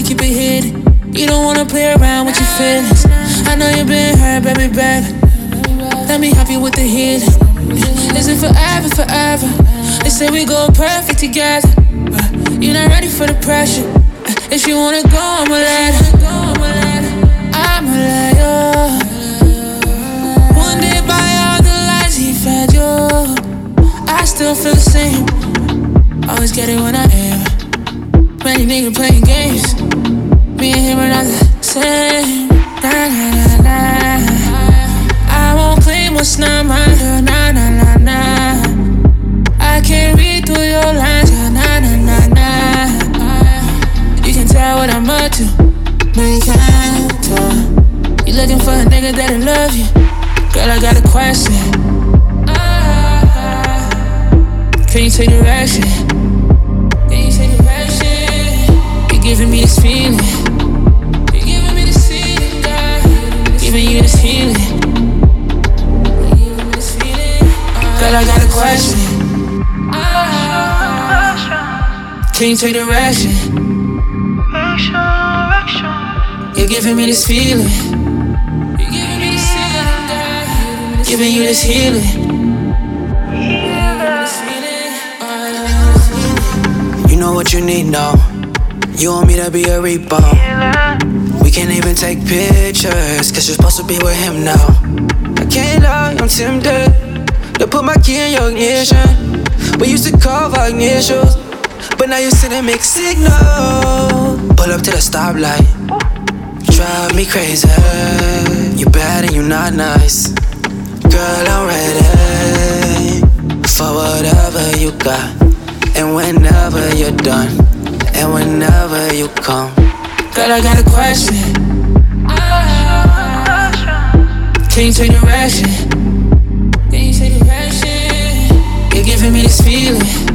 keep it hidden. You don't wanna play around with your feelings. I know you've been hurt, baby, baby. Let me help you with the healing. Is it forever, forever? They say we go perfect together. You're not ready for the pressure. If you wanna go, I'ma let her. I'ma let you. Wounded by all the lies he fed you. I still feel the same. Always get it when I am. Many niggas playing games. Me and him are not the same. Nah, nah, nah, nah. I won't claim what's not mine. Nah, nah, nah, nah. I can't read through your lines. Nah, nah, nah, nah. You can tell what I'm up to. No, you can't tell. You looking for a nigga that'll love you. Girl, I got a question. Can you take direction? Can you take direction? You're giving me this feeling. You're giving me this feeling, girl. Giving you this healing. Girl, I got a question. Can you take direction? You're giving me this feeling. You're giving me this feeling, girl. Giving you this healing. You know what you need now. You want me to be a reaper. We can't even take pictures, cause you're supposed to be with him now. I can't lie, I'm tempted to put my key in your ignition. We used to call our initials, but now you sending mixed signals. Pull up to the stoplight, drive me crazy. You bad and you not nice. Girl, I'm ready for whatever you got. And whenever you're done, and whenever you come. Girl, I got a question. Can you take direction? Can you take direction? You're giving me this feeling.